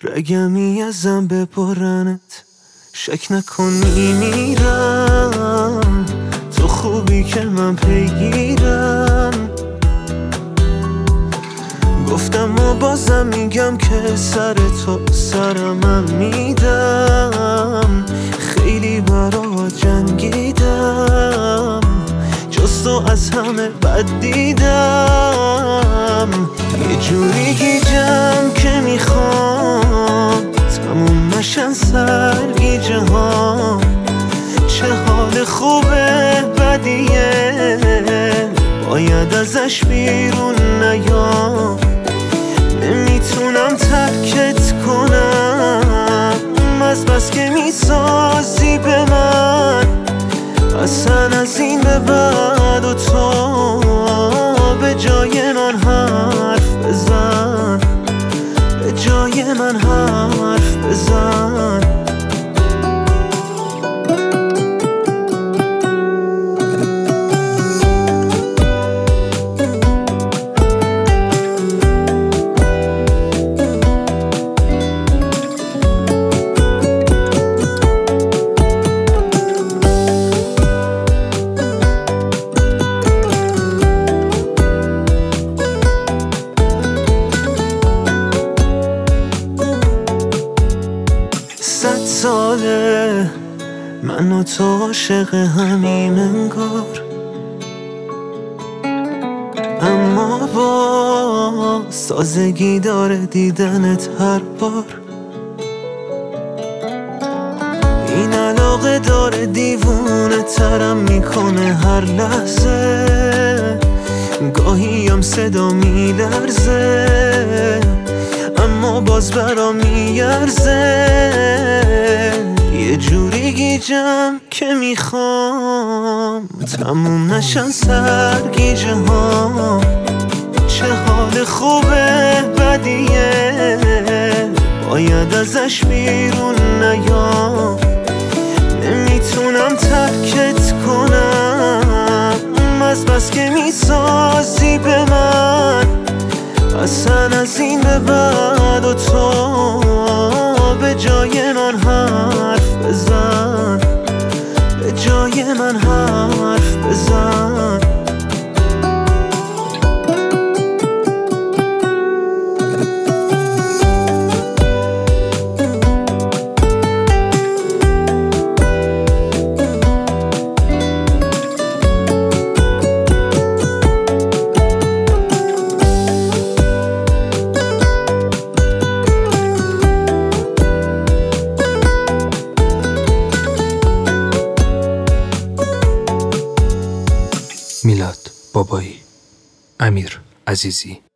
رگمی ازم ببرنت، شک نکن میمیرم. تو خوبی که من پیگیرم. گفتم و بازم میگم که سر تو سرم میدم. خیلی برات جنگیدم، جز تو از همه بد دیدم. یه جوری گیجم که میخوام تموم نشن سرگیجه ها. چه حال خوبه بدیه، باید ازش بیرون نیام. نمیتونم ترکت کنم از بس که میسازی به من. اصلا از این به بعد و تو به جای من حرف بزن، به جای من حرف بزن. ساله من و تو عاشق همیم انگار، اما با سازگی داره دیدنت هر بار. این علاقه داره دیوونه ترم میکنه هر لحظه. گاهی هم صدا میلرزه اما باز برام میارزه. یه جوری گیجم که میخوام تموم نشن سرگیجه ها. چه حال خوبه بدیه، باید ازش بیرون نیام. نمیتونم ترکت کنم از بس که میسازی به من. اصلا از این به بعد و تو به جای من حرف بزن، به جای من حرف بزن. میلاد بابایی، امیر عزیزی.